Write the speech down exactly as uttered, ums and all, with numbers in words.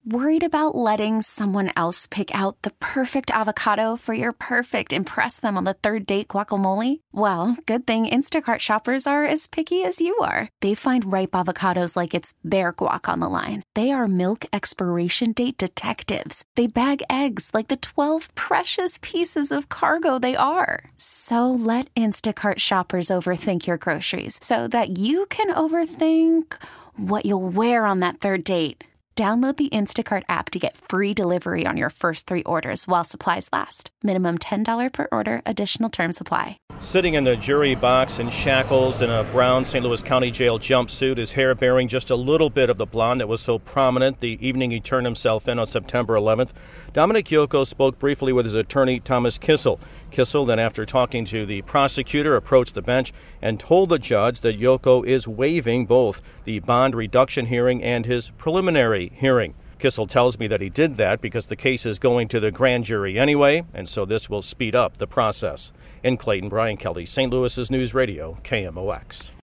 Worried about letting someone else pick out the perfect avocado for your perfect impress them on the third date guacamole? Well, good thing Instacart shoppers are as picky as you are. They find ripe avocados like it's their guac on the line. They are milk expiration date detectives. They bag eggs like the twelve precious pieces of cargo they are. So let Instacart shoppers overthink your groceries so that you can overthink what you'll wear on that third date. Download the Instacart app to get free delivery on your first three orders while supplies last. Minimum ten dollars per order. Additional terms apply. Sitting in the jury box in shackles in a brown Saint Louis County Jail jumpsuit, his hair bearing just a little bit of the blonde that was so prominent the evening he turned himself in on September eleventh, Dominic Yoko spoke briefly with his attorney, Thomas Kissel. Kissel then, after talking to the prosecutor, approached the bench and told the judge that Yoko is waiving both the bond reduction hearing and his preliminary hearing. Kissel tells me that he did that because the case is going to the grand jury anyway, and so this will speed up the process. In Clayton, Brian Kelly, Saint Louis's News Radio, K M O X.